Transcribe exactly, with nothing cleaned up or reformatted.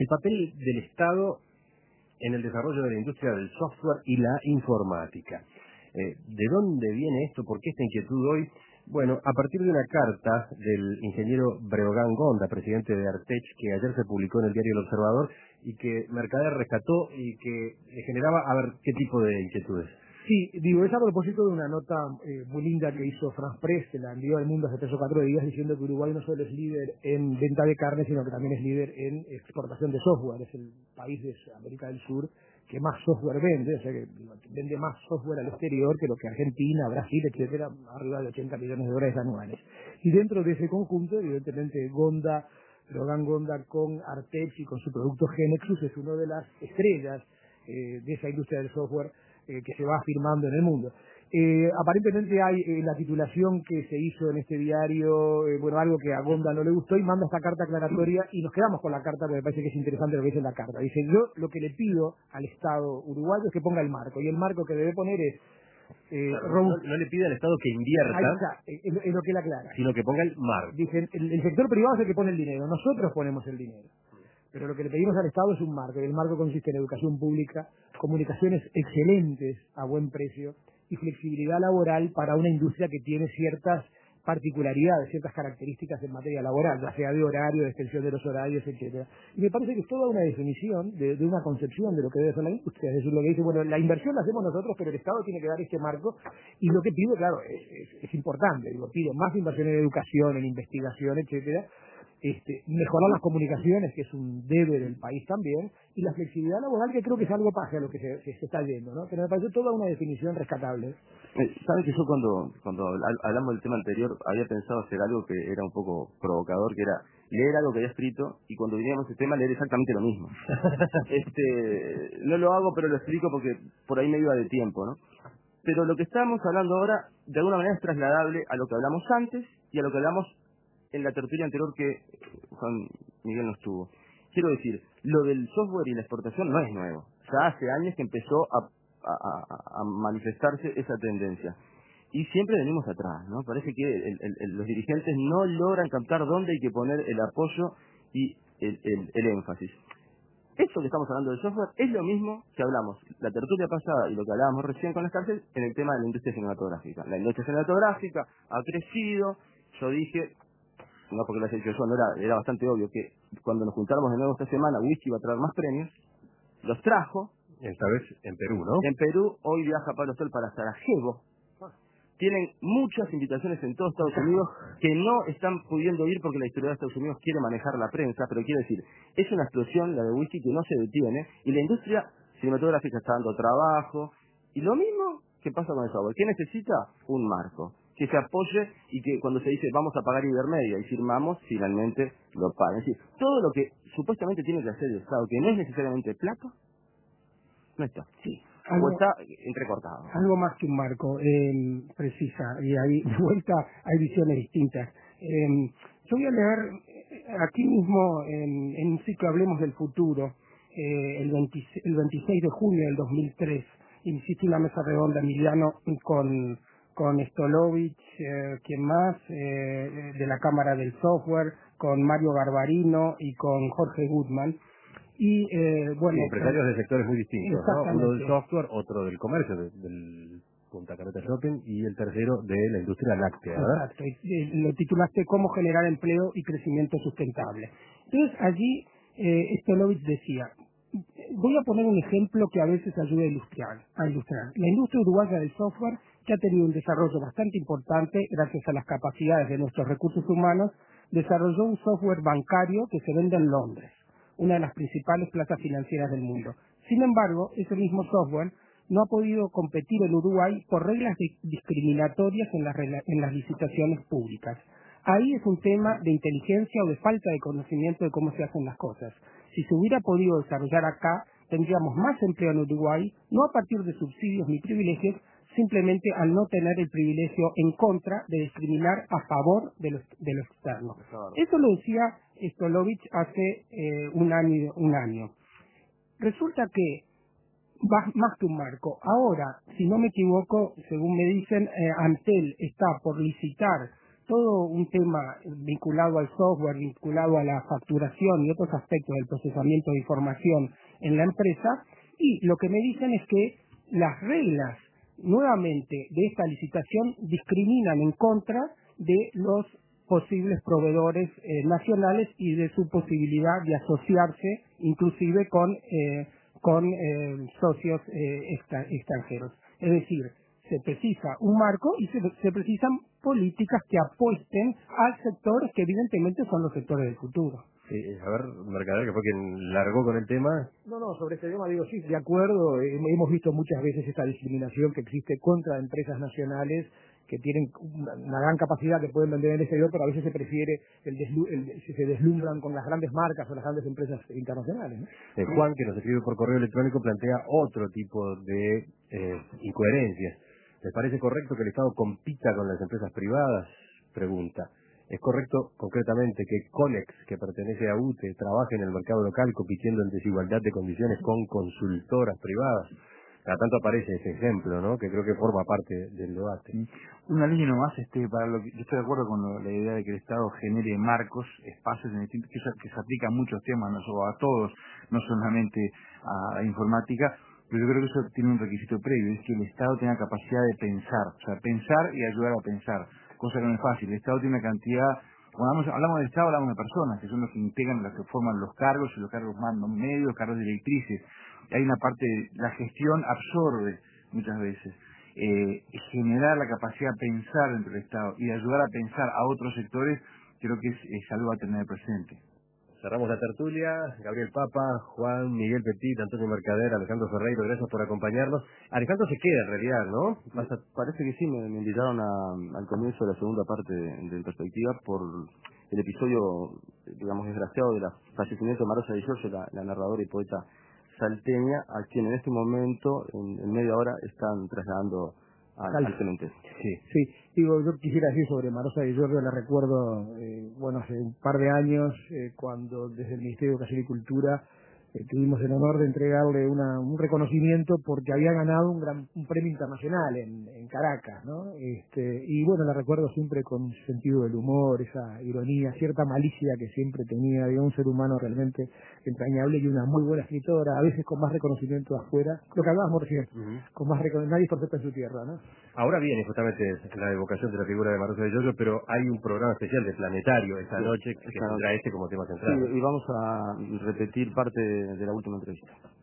el papel del Estado en el desarrollo de la industria del software y la informática. Eh, ¿De dónde viene esto? ¿Por qué esta inquietud hoy? Bueno, a partir de una carta del ingeniero Breogán Gonda, presidente de Artech, que ayer se publicó en el diario El Observador y que Mercader rescató y que le generaba, a ver, ¿qué tipo de inquietudes? Sí, digo, es a propósito de una nota eh, muy linda que hizo France Press, que la envió al mundo hace tres o cuatro días, diciendo que Uruguay no solo es líder en venta de carne, sino que también es líder en exportación de software. Es el país de América del Sur que más software vende, o sea que digo, vende más software al exterior que lo que Argentina, Brasil, etcétera, arriba de ochenta millones de dólares anuales. Y dentro de ese conjunto, evidentemente, Gonda, Logan Gonda con Artech y con su producto Genexus es una de las estrellas eh, de esa industria del software eh, que se va afirmando en el mundo. Eh, aparentemente hay eh, la titulación que se hizo en este diario, eh, bueno, algo que a Gonda no le gustó y manda esta carta aclaratoria y nos quedamos con la carta porque me parece que es interesante lo que dice la carta. Dice, yo lo que le pido al Estado uruguayo es que ponga el marco y el marco que debe poner es Eh, claro, no, no le pide al Estado que invierta, ahí está, es, es lo que él aclara, sino que ponga el marco. Dicen, el, el sector privado es el que pone el dinero, nosotros ponemos el dinero. Pero lo que le pedimos al Estado es un marco, y el marco consiste en educación pública, comunicaciones excelentes a buen precio y flexibilidad laboral para una industria que tiene ciertas particularidades, ciertas características en materia laboral, ya sea de horario, de extensión de los horarios, etcétera. Y me parece que es toda una definición de, de una concepción de lo que debe ser la industria. Es decir, lo que dice, bueno, la inversión la hacemos nosotros, pero el Estado tiene que dar este marco. Y lo que pido, claro, es, es, es importante. Digo, pido más inversión en educación, en investigación, etcétera. Este, mejorar las comunicaciones, que es un debe del país también, y la flexibilidad laboral, que creo que es algo paja lo que se, se, se está yendo, ¿no? Pero me parece toda una definición rescatable. Eh, ¿Sabes que yo cuando cuando hablamos del tema anterior había pensado hacer algo que era un poco provocador, que era leer algo que había escrito y cuando viníamos a ese tema leer exactamente lo mismo? este No lo hago, pero lo explico porque por ahí me iba de tiempo, ¿no? Pero lo que estamos hablando ahora, de alguna manera, es trasladable a lo que hablamos antes y a lo que hablamos en la tertulia anterior que Juan Miguel nos tuvo. Quiero decir, lo del software y la exportación no es nuevo. Ya hace años que empezó a, a, a, a manifestarse esa tendencia. Y siempre venimos atrás, ¿no? Parece que el, el, el, los dirigentes no logran captar dónde hay que poner el apoyo y el, el, el énfasis. Esto que estamos hablando del software es lo mismo que hablamos la tertulia pasada y lo que hablábamos recién con las cárceles en el tema de la industria cinematográfica. La industria cinematográfica ha crecido. Yo dije, no porque lo haya dicho yo, no era, era bastante obvio que cuando nos juntáramos de nuevo esta semana, Whisky iba a traer más premios. Los trajo. Esta vez en Perú, ¿no? En Perú, hoy viaja Pablo Sol para Sarajevo. Tienen muchas invitaciones en todo Estados Unidos que no están pudiendo ir porque la historia de Estados Unidos quiere manejar la prensa, pero quiero decir, es una explosión la de Whisky que no se detiene y la industria cinematográfica está dando trabajo. Y lo mismo que pasa con el software. ¿Qué necesita? Un marco que se apoye y que cuando se dice vamos a pagar Ibermedia y firmamos, finalmente lo paguen. Es decir, todo lo que supuestamente tiene que hacer el Estado, que no es necesariamente plata, no está. Sí. O Algo, está entrecortado. algo más que un marco, eh, precisa, y ahí de vuelta hay visiones distintas. Eh, yo voy a leer eh, aquí mismo en, en un ciclo Hablemos del Futuro, eh, el, veinte, el veintiséis de junio del dos mil tres, insisto, una mesa redonda, Emiliano, con, con Stolovich, eh, quien más, eh, de la Cámara del Software, con Mario Garbarino y con Jorge Goodman. Y, eh, bueno, sí, empresarios de sectores muy distintos, ¿no? Uno del software, otro del comercio, de, del Punta Carreta Shopping, y el tercero de la industria láctea, ¿verdad? Exacto, y, eh, lo titulaste Cómo generar empleo y crecimiento sustentable. Entonces, allí eh, Stolovich decía, voy a poner un ejemplo que a veces ayuda a ilustrar, a ilustrar. La industria uruguaya del software, que ha tenido un desarrollo bastante importante gracias a las capacidades de nuestros recursos humanos, desarrolló un software bancario que se vende en Londres, una de las principales plazas financieras del mundo. Sin embargo, ese mismo software no ha podido competir en Uruguay por reglas de- discriminatorias en las, rela- en las licitaciones públicas. Ahí es un tema de inteligencia o de falta de conocimiento de cómo se hacen las cosas. Si se hubiera podido desarrollar acá, tendríamos más empleo en Uruguay, no a partir de subsidios ni privilegios, simplemente al no tener el privilegio en contra de discriminar a favor de lo, de lo externo. Eso lo decía Stolovich hace eh, un año, un año. Resulta que más, más que un marco. Ahora, si no me equivoco, según me dicen, eh, Antel está por licitar todo un tema vinculado al software, vinculado a la facturación y otros aspectos del procesamiento de información en la empresa, y lo que me dicen es que las reglas nuevamente de esta licitación discriminan en contra de los posibles proveedores eh, nacionales y de su posibilidad de asociarse inclusive con eh, con eh, socios eh, extra, extranjeros. Es decir, se precisa un marco y se, se precisan políticas que apuesten a sectores que evidentemente son los sectores del futuro. Sí, a ver, Mercader, que fue quien largó con el tema. No, no, sobre este tema digo, sí, de acuerdo, eh, hemos visto muchas veces esta discriminación que existe contra empresas nacionales que tienen una, una gran capacidad, que pueden vender en el exterior, pero a veces se prefiere, el, deslu el se deslumbran con las grandes marcas o las grandes empresas internacionales, ¿no? Eh, Juan, que nos escribe por correo electrónico, plantea otro tipo de eh, incoherencias. ¿Les parece correcto que el Estado compita con las empresas privadas? Pregunta. ¿Es correcto concretamente que Conex, que pertenece a U T E, trabaje en el mercado local compitiendo en desigualdad de condiciones con consultoras privadas? Cada tanto aparece ese ejemplo, ¿no? Que creo que forma parte del debate. Una línea nomás, este, para lo que yo estoy de acuerdo con lo, la idea de que el Estado genere marcos, espacios en distintos, que, se- que se aplica a muchos temas, no solo a todos, no solamente a la informática, pero yo creo que eso tiene un requisito previo, es que el Estado tenga capacidad de pensar, o sea, pensar y ayudar a pensar, cosa que no es fácil. El Estado tiene una cantidad, cuando hablamos, hablamos del Estado, hablamos de personas, que son los que integran, los que forman los cargos, y los cargos mandan medios, cargos directrices. Hay una parte, la gestión absorbe muchas veces. Eh, generar la capacidad de pensar dentro del Estado y de ayudar a pensar a otros sectores, creo que es, es algo a tener presente. Cerramos la tertulia. Gabriel Papa, Juan, Miguel Petit, Antonio Mercader, Alejandro Ferreiro, gracias por acompañarnos. Alejandro se queda en realidad, ¿no? Pasa, parece que sí, me, me invitaron a, al comienzo de la segunda parte de, de Perspectiva por el episodio, digamos, desgraciado del fallecimiento de Marosa Di Giorgio, la, la narradora y poeta salteña, a quien en este momento, en, en media hora, están trasladando al, al cementerio. Sí, sí, digo, yo quisiera decir sobre Marosa Di Giorgio, la recuerdo, eh, bueno, hace un par de años, eh, cuando desde el Ministerio de Educación y Cultura eh, tuvimos el honor de entregarle una, un reconocimiento porque había ganado un gran un premio internacional en, en Caracas, ¿no? Este, y bueno, la recuerdo siempre con sentido del humor, esa ironía, cierta malicia que siempre tenía, había un ser humano realmente entrañable y una muy buena escritora, a veces con más reconocimiento afuera, lo que hablábamos recién, uh-huh. con más reconocimiento, nadie es perfecto en su tierra, ¿no? Ahora viene justamente la evocación de la figura de Marosa Di Giorgio, pero hay un programa especial de Planetario esta sí, noche que tendrá este como tema central. Sí, y vamos a repetir parte de, de la última entrevista.